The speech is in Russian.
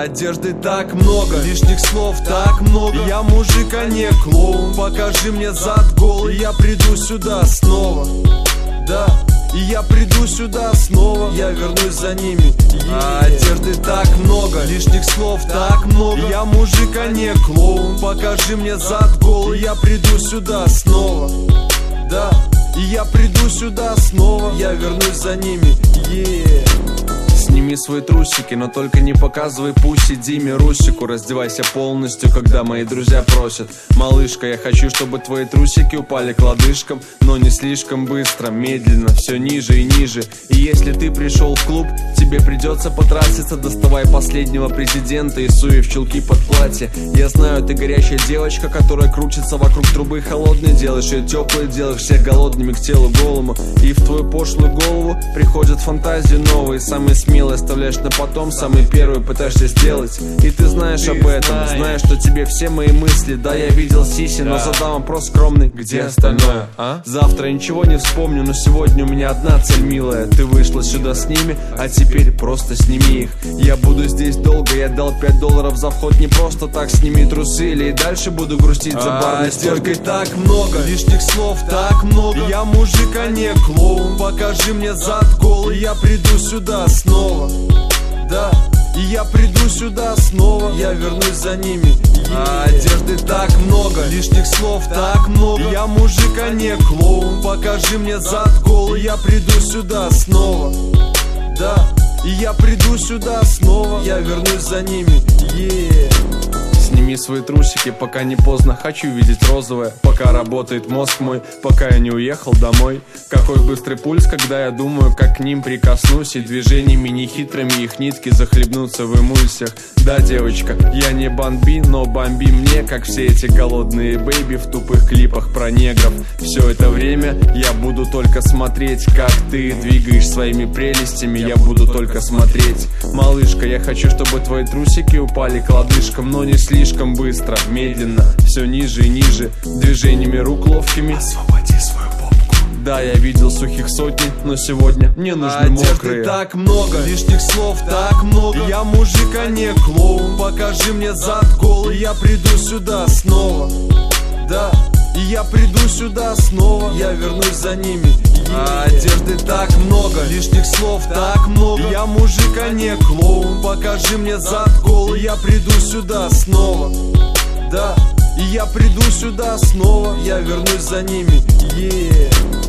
Одежды так много, лишних слов так много. Я мужик, а не клоун. Покажи мне зад голый, я приду сюда снова. Да, и я приду сюда снова. Я вернусь за ними. Одежды так много, лишних слов так много. Я мужик, а не клоун. Покажи мне зад голый, я приду сюда снова. Да, и я приду сюда снова. Я вернусь за ними. Сними свои трусики, но только не показывай пуси Диме Русику. Раздевайся полностью, когда мои друзья просят. Малышка, я хочу, чтобы твои трусики упали к лодыжкам, но не слишком быстро, медленно, все ниже и ниже. И если ты пришел в клуб, тебе придется потратиться. Доставай последнего президента и суй в чулки под платье. Я знаю, ты горячая девочка, которая крутится вокруг трубы холодной. Делаешь ее теплой, делаешь всех голодными к телу голому. И в твою пошлую голову приходят фантазии новые, самые смелые оставляешь на потом, самый первый пытаешься сделать. И ты знаешь об этом, знаешь, что тебе все мои мысли. Да, я видел сиси, но задам вопрос скромный: где остальное, а? Завтра я ничего не вспомню, но сегодня у меня одна цель, милая. Ты вышла сюда с ними, а теперь просто сними их. Я буду здесь долго, я дал $5 за вход. Не просто так, сними трусы, или и дальше буду грустить за барной стойкой. Так много, лишних слов так много. Я мужик, а не клоун. Покажи мне зад голый, я приду сюда снова. Да, и я приду сюда снова. Я вернусь за ними. Одежды так много, лишних слов так много. Я мужик, а не клоун. Покажи мне зад голый, я приду сюда снова. Да, и я приду сюда снова. Я вернусь за ними. Сними свои трусики, пока не поздно. Хочу видеть розовое, пока работает мозг мой, пока я не уехал домой. Какой быстрый пульс, когда я думаю, как к ним прикоснусь. И движениями нехитрыми их нитки захлебнутся в эмульсиях. Да, девочка, я не бомби, но бомби мне, как все эти голодные бэйби в тупых клипах про негров. Все это время я буду только смотреть, как ты двигаешь своими прелестями. Я буду только смотреть. Малышка, я хочу, чтобы твои трусики упали к лодыжкам, но не слишком быстро, медленно, все ниже и ниже, движениями рук ловкими. Освободи свою попку. Да, я видел сухих сотни, но сегодня мне нужны мокрые. Одежды так много, лишних слов так много. Я мужик, а не клоун. Покажи мне зад голый, я приду сюда снова. Да, и я приду сюда снова. Я вернусь за ними. Одежды так много, лишних слов так много. Я мужик, а не клоун. Покажи мне зад голый, я приду сюда снова. Да, и я приду сюда снова. Я вернусь за ними.